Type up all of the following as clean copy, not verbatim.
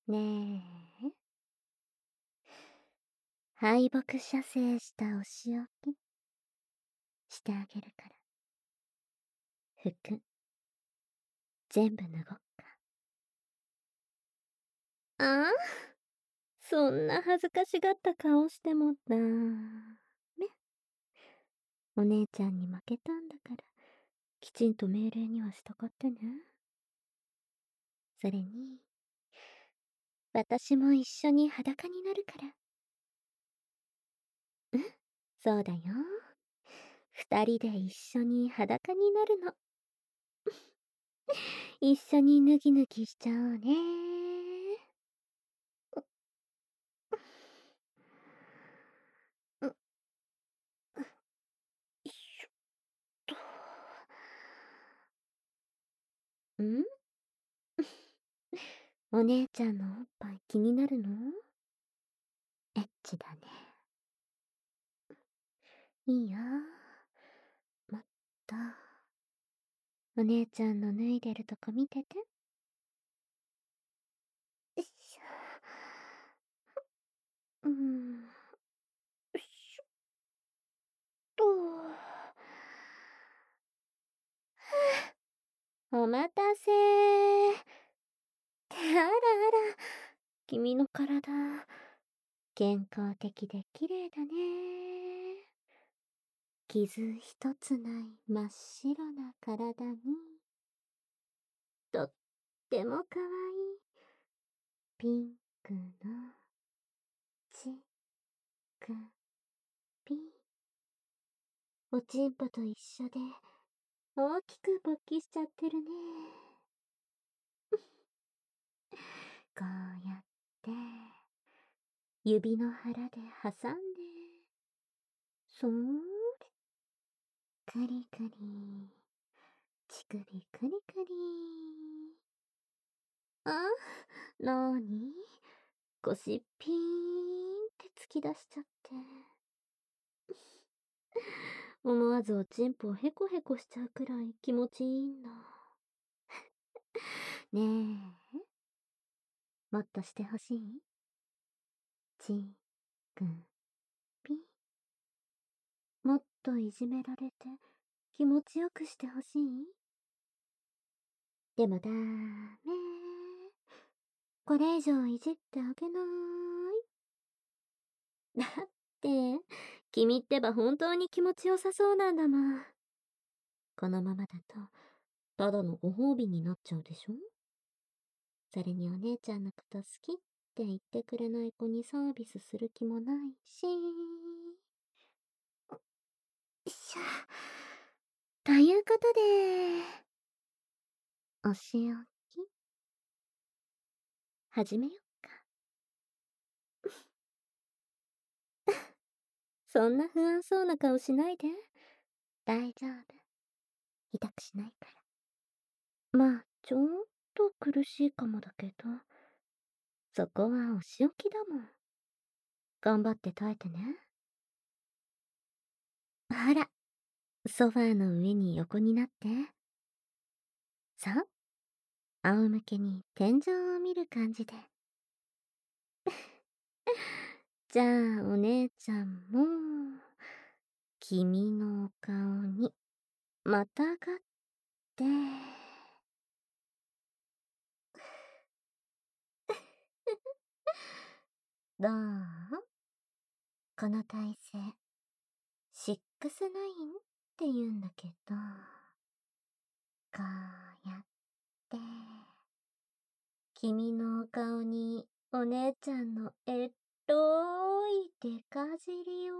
ねえ、敗北射精したお仕置きしてあげるから。服、全部脱ごっか。ああ、そんな恥ずかしがった顔してもダメ。お姉ちゃんに負けたんだから、きちんと命令には従ってね。それに、私も一緒に裸になるから。うん、そうだよ。二人で一緒に裸になるの。一緒に脱ぎ脱ぎしちゃおうね。うん、よいしょっと。んお姉ちゃんのおっぱい気になるの？エッチだね。いいよ。もっと。お姉ちゃんの脱いでるとこ見てて。よいしょ。よいしょっと。お待たせー。あらあら、君の体、健康的で綺麗だね。傷一つない真っ白な体に、とってもかわいいピンクのチクピ。おちんぽと一緒で大きく勃起しちゃってるね。こうやって指の腹で挟んで、そーれ、くりくり、乳首くりくり。あ、なーに、腰ピーンって突き出しちゃって。思わずおちんぽをヘコヘコしちゃうくらい気持ちいいんだ。ねえ、もっとしてほしい？ちくぴ。もっといじめられて気持ちよくしてほしい？でもダメ。これ以上いじってあげない。だって、君ってば本当に気持ちよさそうなんだもん。このままだと、ただのご褒美になっちゃうでしょ？それにお姉ちゃんのこと好きって言ってくれない子にサービスする気もないし。よいしょ。ということで、お仕置き、始めよっか。そんな不安そうな顔しないで。大丈夫。痛くしないから。まあ、ちょっと苦しいかもだけど、そこはお仕置きだもん。頑張って耐えてね。ほら、ソファーの上に横になって。さあ、仰向けに天井を見る感じで。じゃあ、お姉ちゃんも、君のお顔に、またがって、どう？この体勢、シックスナインって言うんだけど、こうやって、君のお顔にお姉ちゃんのろいデカ尻を。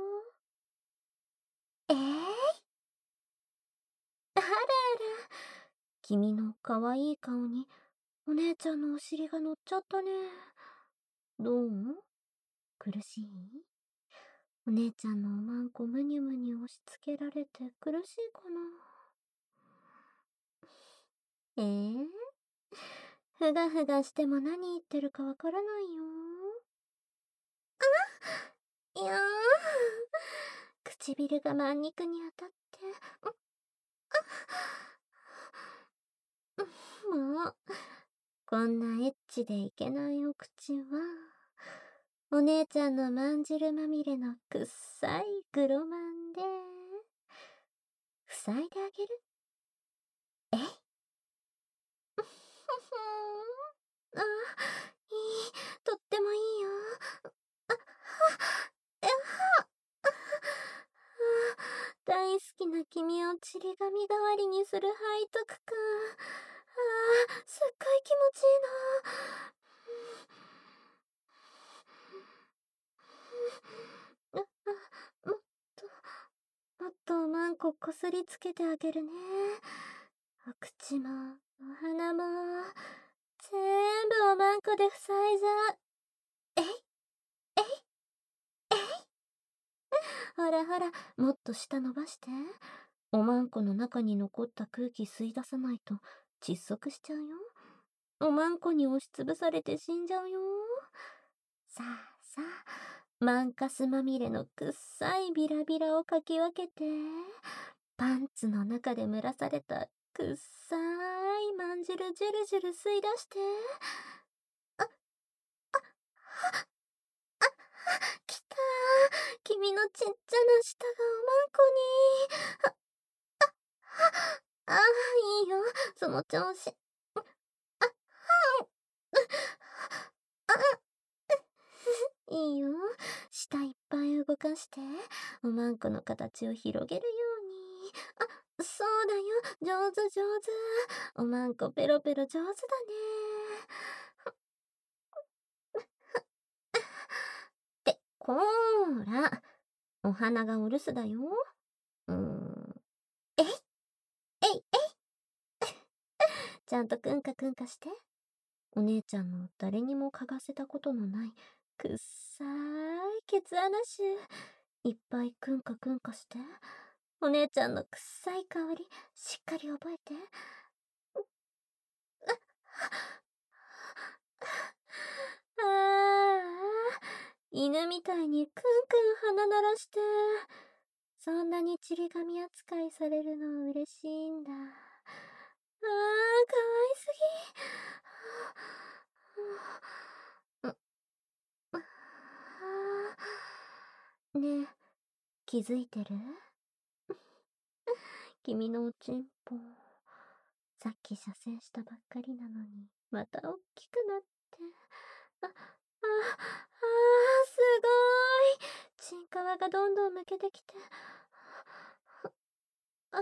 あらあら、君の可愛い顔にお姉ちゃんのお尻が乗っちゃったね。どう？苦しい？お姉ちゃんのおまんこむにゅむにゅ押し付けられて苦しいかな？ふがふがしても何言ってるかわからないよ。いやー、唇がまん肉に当たって、もう、 こんなエッチでいけないお口は、お姉ちゃんのまんじるまみれのくっさい黒まんで、塞いであげる。えいふふん。あ、とってもいいよ。あ、は、え、は、あ、大好きな君をちり紙代わりにする背徳感。すっごい気持ちいいな。もっもっとおまんここすりつけてあげるね。お口も、お鼻も、全部おまんこで塞いじゃう。えいえいえいほらほら、もっと舌伸ばして。おまんこの中に残った空気吸い出さないと窒息しちゃうよ。おまんこに押しつぶされて死んじゃうよ。さあさあ、マンカスまみれのくっさいビラビラをかき分けて、パンツの中で蒸らされたくっさいまんじるジュルジュル吸い出して。あ、あ、は、あ、きたー。君のちっちゃな舌がおまんこに。ああ、いいよ。その調子。あ、はいいよ。舌いっぱい動かして、おまんこの形を広げるように。あ、そうだよ。上手上手。おまんこペロペロ上手だね。って、こーら。お花がお留守だよ。えいえいえいちゃんとくんかくんかして。お姉ちゃんの誰にも嗅がせたことのないくっさーいケツ穴臭。いっぱいくんかくんかして。お姉ちゃんのくっさい香りしっかり覚えて。ああ、犬みたいにくんくん鼻鳴らして。そんなにちり紙扱いされるの嬉しいんだ。かわいすぎ。ねえ、気づいてる？君のおちんぽ、さっき射精したばっかりなのに、またおっきくなって。すごーい。ちんかわがどんどんむけてきて。あ、あ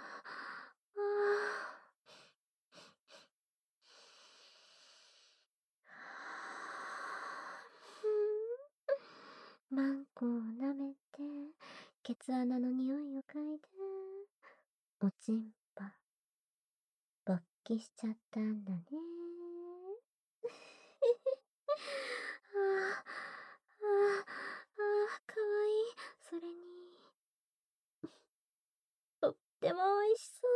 マンコを舐めて、ケツ穴の匂いを嗅いで、おちんぱ、勃起しちゃったんだね。かわいい。それに、とっても美味しそう。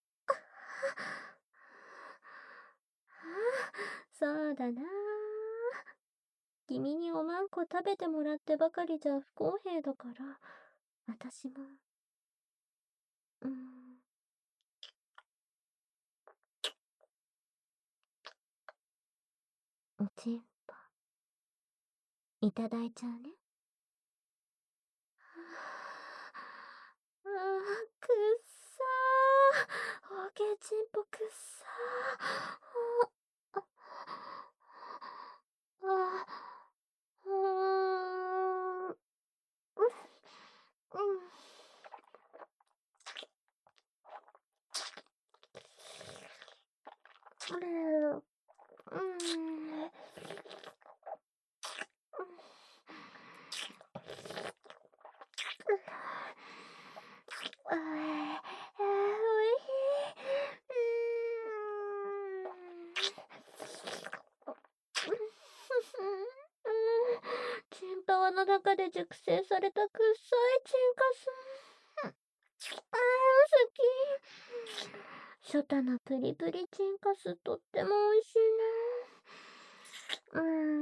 そうだな。君におまんこ食べてもらってばかりじゃ不公平だから、私も、おちんぽ、いただいちゃうね。くっさー。オーケーちんぽくっさー。あ、うーん、チンパワの中で熟成されたくっさいチンカス。好き。初太のプリプリチンカスとっても美味しいな。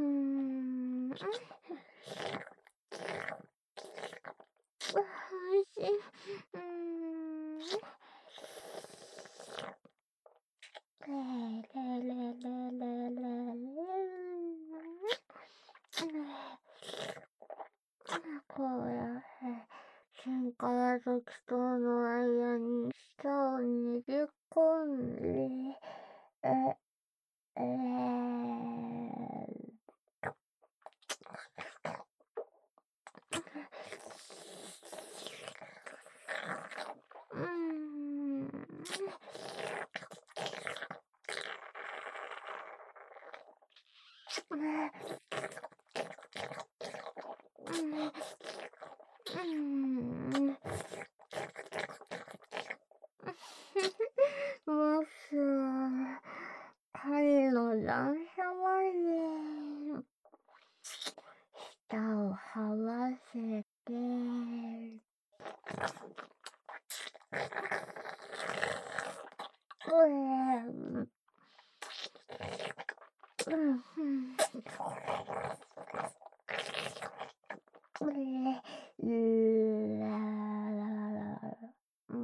美味しい。 んで、え、えうーん。もし、彼の段差まで舌を這わせて、うん。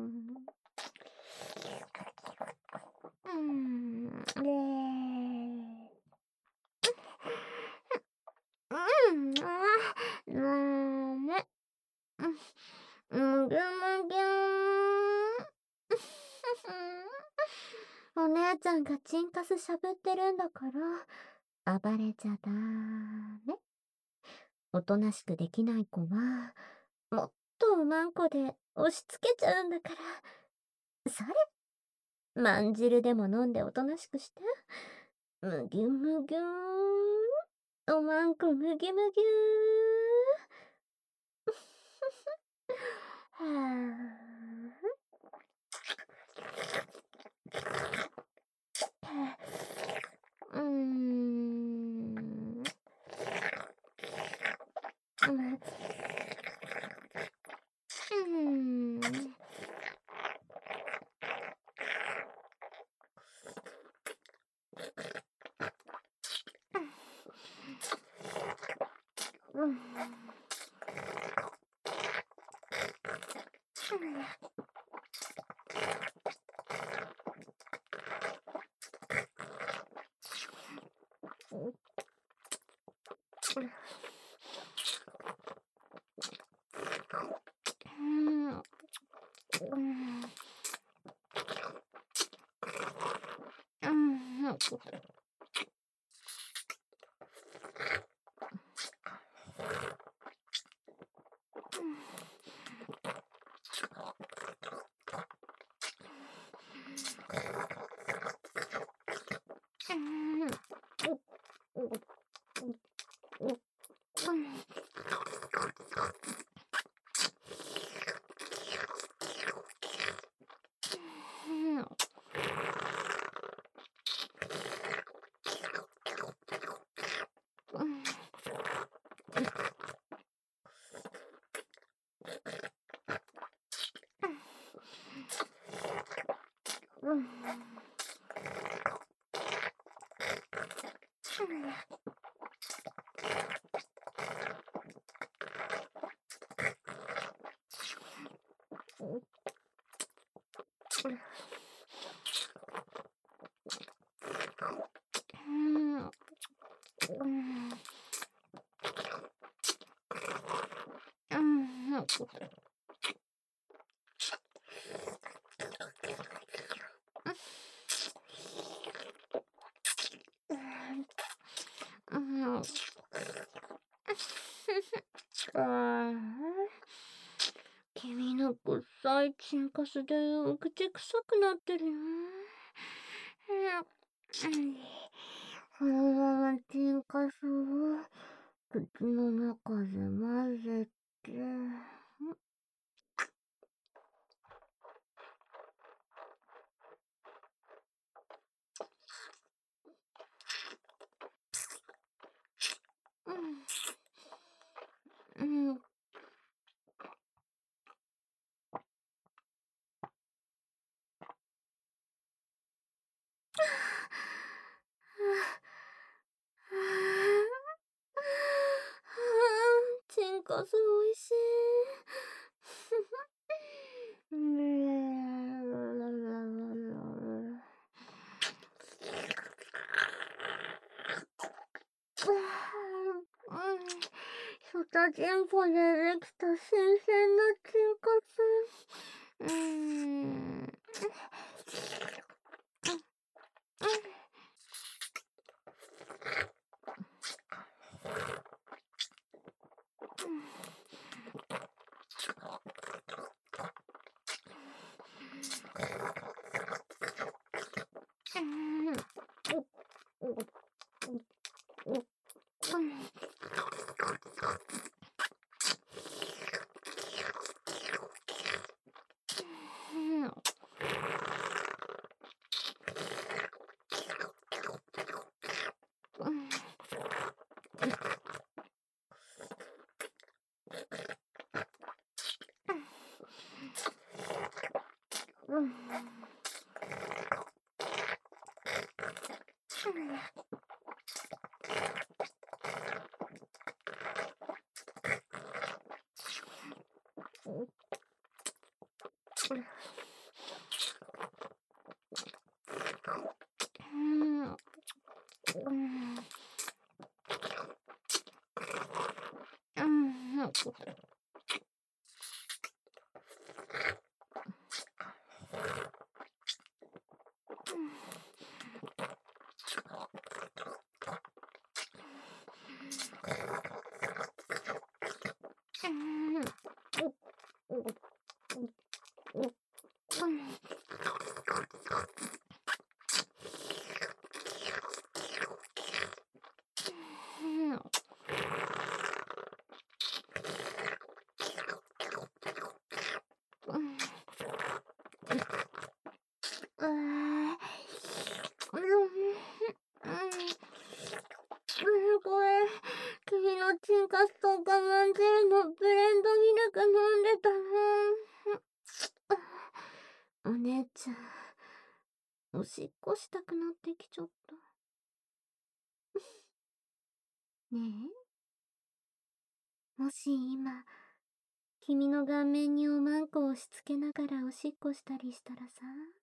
ね。むぎゅむぎゅーん。お姉ちゃんがチンカスしゃぶってるんだから、暴れちゃダメ。おとなしくできない子は、もっとおまんこで押し付けちゃうんだから。それ、まんじるでも飲んでおとなしくして。むぎゅむぎゅーん。おまんこむぎゅむぎゅー。はぁ。君の臭いチンカスで口臭くなってるよ。このままチンカスを口の中で混ぜて、うん、チンカスおいしい。初店舗でできた新鮮なチンカス。 これ、君のチンカスと我慢汁のブレンドミルク飲んでたの。お姉ちゃん、おしっこしたくなってきちゃった。ねえ、もし今、君の顔面におまんこを押し付けながらおしっこしたりしたらさ、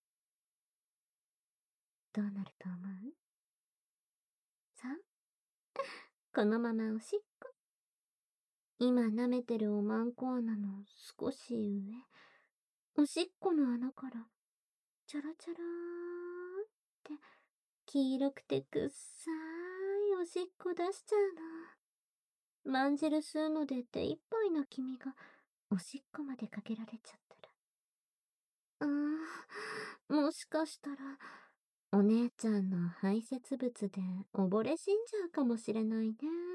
どうなると思う？さあ、このままおしっこ。今舐めてるおまんこ穴の少し上、おしっこの穴から、チャラチャラーって黄色くてくっさーいおしっこ出しちゃうの。まんじる吸うので手いっぱいな君がおしっこまでかけられちゃったら。もしかしたら、お姉ちゃんの排泄物で溺れ死んじゃうかもしれないね。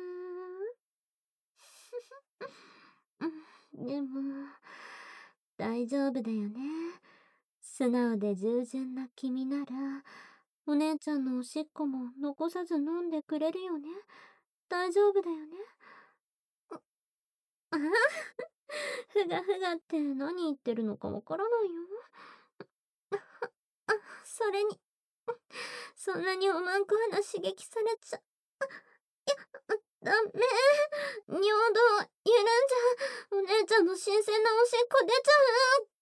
でも、大丈夫だよね。素直で従順な君なら、お姉ちゃんのおしっこも残さず飲んでくれるよね。大丈夫だよね。あふがふがって何言ってるのかわからないよ。それに、そんなにおまんこ鼻刺激されちゃ、ダメ。尿道、緩んじゃう。お姉ちゃんの新鮮なおしっこ出ちゃう。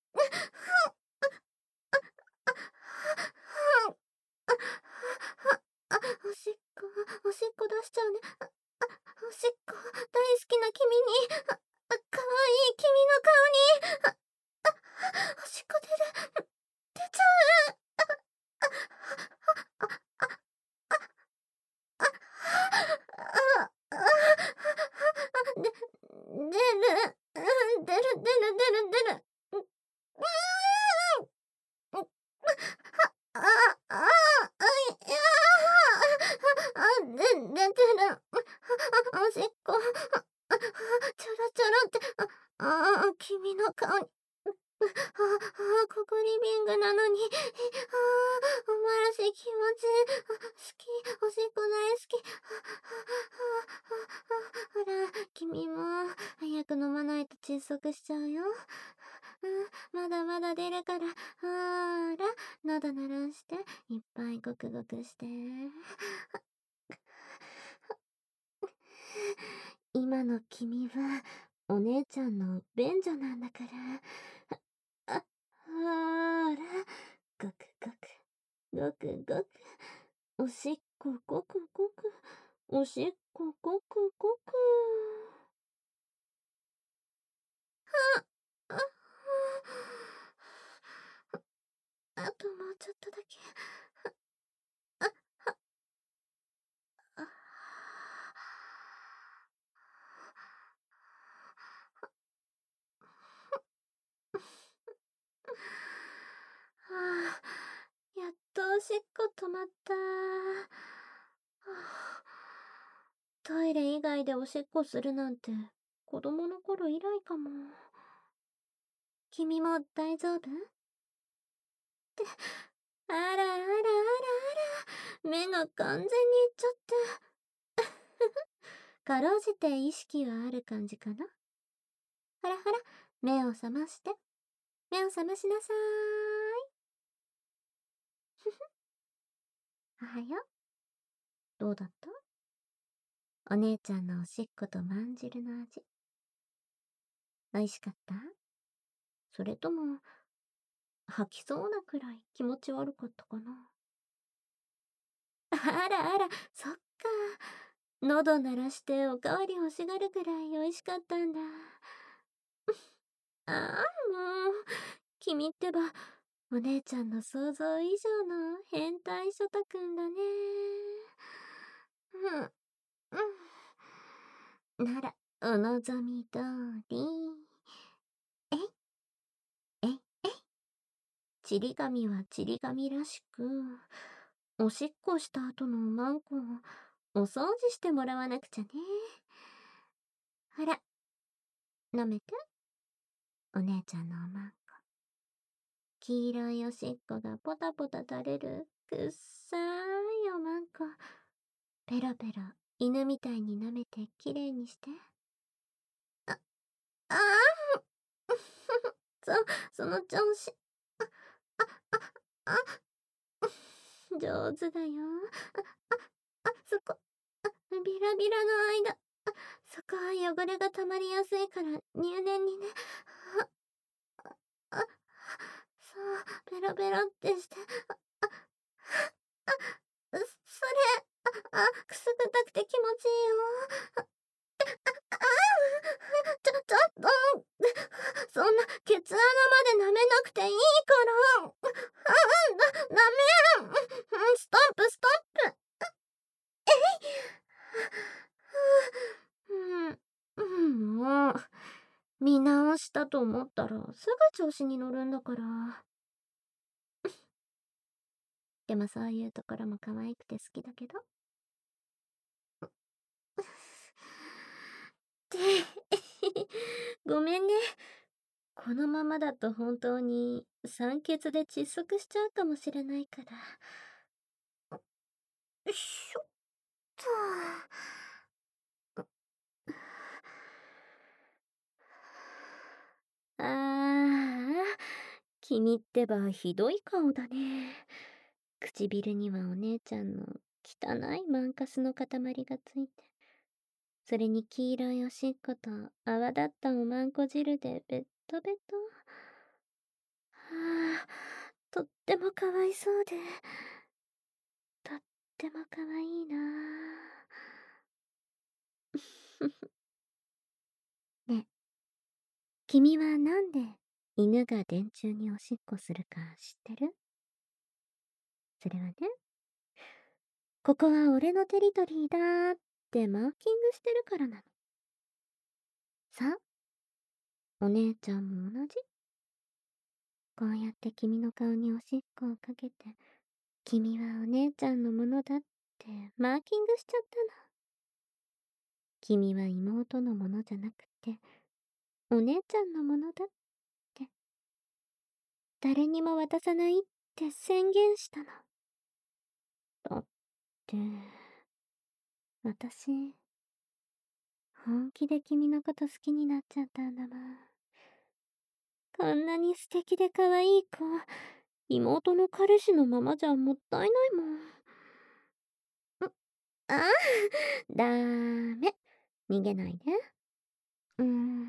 おしっこ、おしっこ出しちゃうね。おしっこ、大好きな君に、かわいい君の顔に、おしっこ出る。出ちゃう。で、出る。出てる。おしっこ。ちょろちょろって、君の顔に。ここリビングなのに、おまらし気持ちいい。好き、おしっこ大好き。ほら、君も、早く飲まないと窒息しちゃうよ。まだまだ出るから、ほーら、喉鳴らして、いっぱいゴクゴクして。今の君は、お姉ちゃんの便所なんだから。ほーら、ごくごく、ごくごく、おしっこごくごく、おしっこごくごく。あ、あともうちょっとだけ。あやっとおしっこ止まった。トイレ以外でおしっこするなんて子供の頃以来かも。君も大丈夫？あらあらあらあら、目が完全にいっちゃって。かろうじて意識はある感じかな。ほらほら、目を覚まして。目を覚ましなさーい。 はよ。どうだった？お姉ちゃんのおしっことまんじるの味。美味しかった？それとも、吐きそうなくらい気持ち悪かったかな？あらあら、そっか。喉鳴らしておかわり欲しがるくらい美味しかったんだ。ああ、もう。君ってば、お姉ちゃんの想像以上の変態ショタくんだね。うん、うん。なら、お望み通り。えい、えい、えい。ちり紙はちり紙らしく、おしっこした後のマンコをお掃除してもらわなくちゃね。ほら、舐めて。お姉ちゃんのおまんこ。黄色いおしっこがポタポタ垂れるくっさいおまんこ。ペロペロ犬みたいに舐めてきれいにして。あ、ああその調子。あ、上手だよ。そこ、ビラビラの間。そこは汚れが溜まりやすいから入念にね。あ、そう、ペロペロってして。それ、くすぐったくて気持ちいいよ。ちょっと、そんなケツ穴まで舐めなくていいから。ダメ。ストップ、ストップ。もう、見直したと思ったらすぐ調子に乗るんだから。でもそういうところも可愛くて好きだけど。ってごめんね。このままだと本当に酸欠で窒息しちゃうかもしれないから。よいしょっと。ああ、君ってばひどい顔だね。唇にはお姉ちゃんの汚いマンカスの塊がついて、それに黄色いおしっこと泡立ったおまんこ汁でベットベト。はあ、とってもかわいそうで、とってもかわいいなねえ、君はなんで犬が電柱におしっこするか知ってる？それはね、ここは俺のテリトリーだーってマーキングしてるからなの。さあ、お姉ちゃんも同じ。こうやって君の顔におしっこをかけて、君はお姉ちゃんのものだってマーキングしちゃったの。君は妹のものじゃなくて、お姉ちゃんのものだって、誰にも渡さないって宣言したの。だって、私、本気で君のこと好きになっちゃったんだもん。こんなに素敵で可愛い子、妹の彼氏のままじゃもったいないもん。ああ、ダメ。逃げないで。うーん。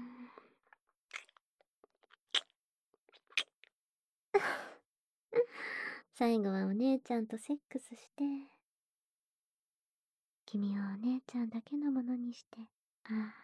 最後はお姉ちゃんとセックスして、君をお姉ちゃんだけのものにして、ああ、